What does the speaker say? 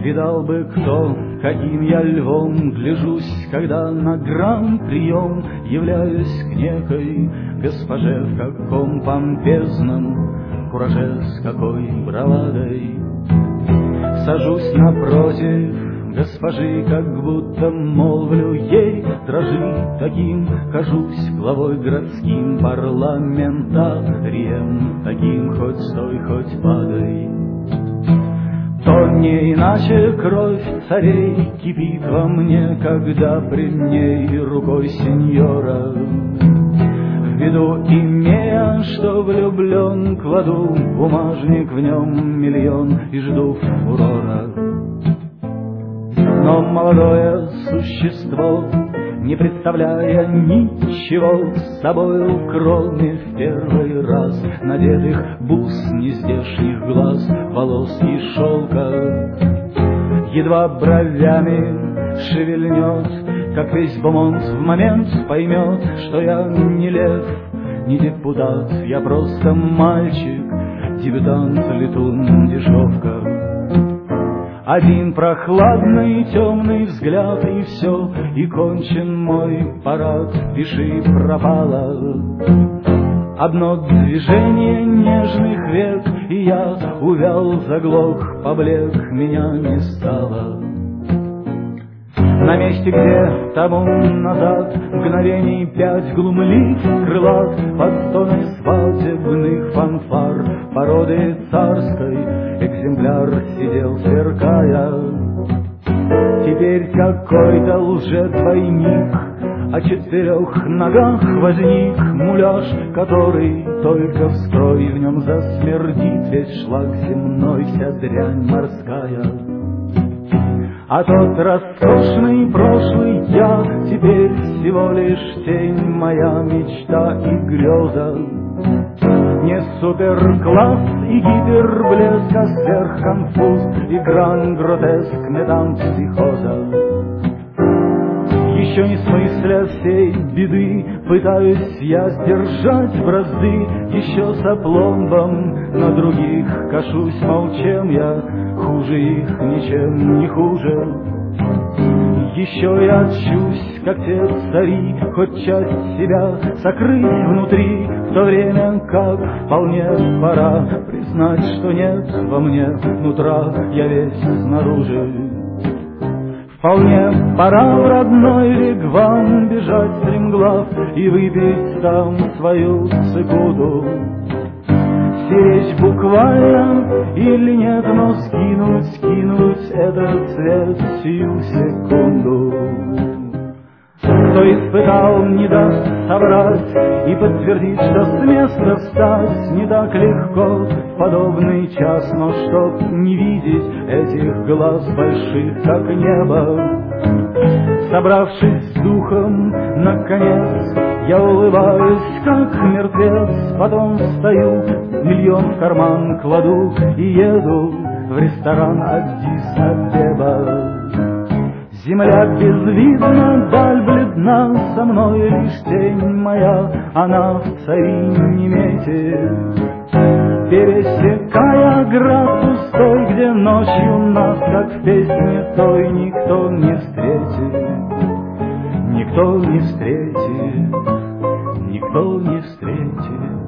Видал бы кто, каким я львом гляжусь, когда на гран-прием являюсь к некой госпоже в каком помпезном кураже, с какой бравадой. Сажусь напротив госпожи, как будто молвлю ей: дрожи, таким кажусь главой городским, парламентарием таким, хоть стой, хоть падай. То не иначе кровь царей кипит во мне, когда при ней рукой сеньора, в виду имея, что влюблен, кладу бумажник, в нем миллион и жду фурора. Но молодое существо, не представляя ничего с собою, кроме в первый раз надетых бус, нездешних глаз, волос и шелка, едва бровями шевельнет, как весь Бомонт в момент поймет, что я не лев, не депутат, я просто мальчик, дебютант, летун, дешевка. Один прохладный темный взгляд, и все, и кончен мой парад, пиши пропало. Одно движение нежных век, и я увял, заглох, поблек, меня не стало. На месте, где тому назад мгновений 5 глумлив крылат, под стоны свадебных фанфар породы царской экземпляр сидел, сверкая. Теперь какой-то лжедвойник о 4 ногах возник, муляж, который только вскрой, в нем засмердит весь шлак земной, вся дрянь морская. А тот роскошный прошлый я теперь всего лишь тень, моя мечта и греза. Не суперкласс и гиперблеск, а сверхконфуз и гран-гротеск метампсихоза. Еще не смысля всей беды, пытаюсь я сдержать бразды, еще с опломбом на других кашусь, мол, чем я хуже их, ничем не хуже. Еще я отчусь, как те цари, хоть часть себя сокрыть внутри, в то время как вполне пора признать, что нет во мне нутра, я весь снаружи. Вполне пора в родной вигвам бежать стремглав и выпить там свою цикуду. Стеречь буквально или нет, но скинуть этот цвет сию секунду. Кто испытал, не даст соврать и подтвердить, что с места встать не так легко в подобный час, но чтоб не видеть этих глаз больших, как небо. Собравшись с духом, наконец, я улыбаюсь, как мертвец, потом встаю, миллион в карман кладу и еду в ресторан Аддис-Абеба. Земля безвидна, даль бледна, со мной лишь тень моя, она в царине мете. Пересекая град пустой, где ночью нас, как в песне той, никто не встретит, никто не встретит, никто не встретит.